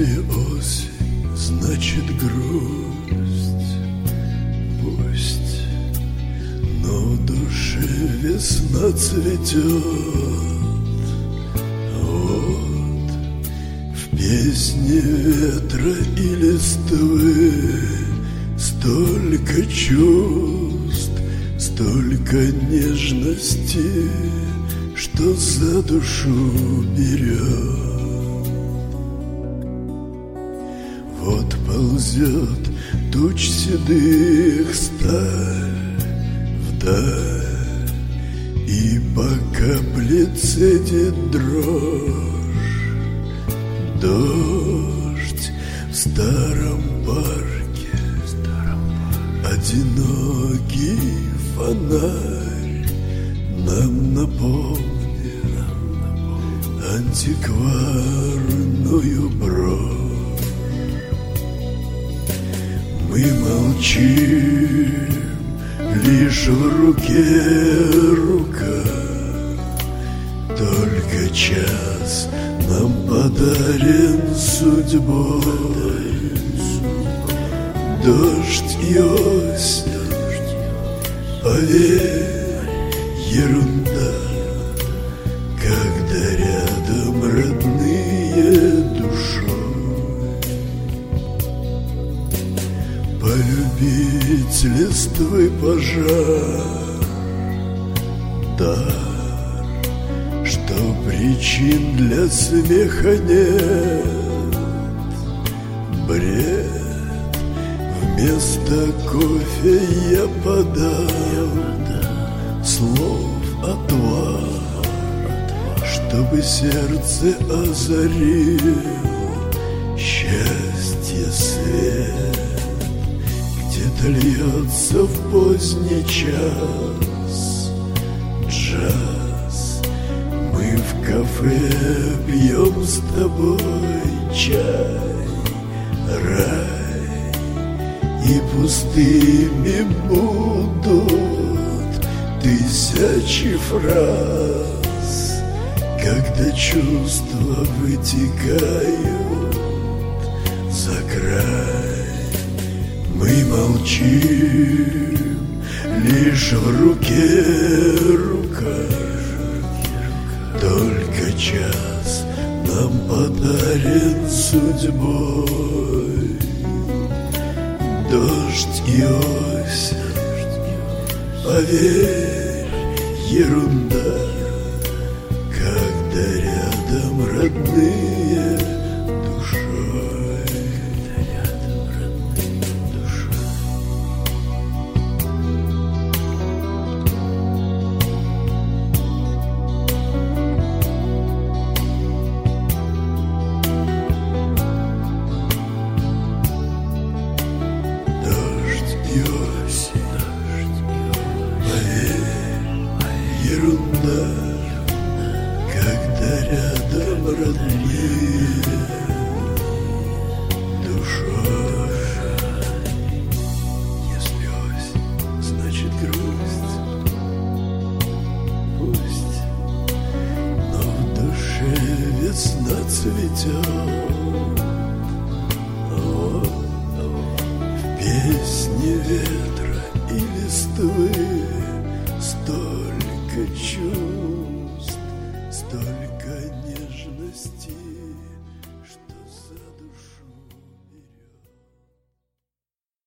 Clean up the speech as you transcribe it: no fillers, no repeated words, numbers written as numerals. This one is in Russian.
Если осень, значит грусть, пусть, но в душе весна цветет. Вот в песне ветра и листвы столько чувств, столько нежности, что за душу берет. Вот ползет туч седых сталь вдаль, и по капле цедит дрожь. Дождь в старом парке, одинокий фонарь нам напомнил антикварную брошь. Мы молчим, лишь в руке рука, только час нам подарен судьбой. Дождь и осень, поверь, ерунда, когда рядом родные душой. Полюбить листвы пожар, дар, что причин для смеха нет. Бред, вместо кофе я подал слов отвар, чтобы сердце озарил счастье свет. Где-то льется в поздний час джаз. Мы в кафе пьем с тобой чай, рай, и пустыми будут тысячи фраз, когда чувства вытекают за край. Мы молчим, лишь в руке рука, только час нам подарен судьбой. Дождь и осень, поверь, ерунда, когда рядом родные душой. Ерунда, когда рядом родные душой. Если осень, значит грусть, пусть, но в душе весна цветет. В песне ветра и листвы столько чувств, столько нежности.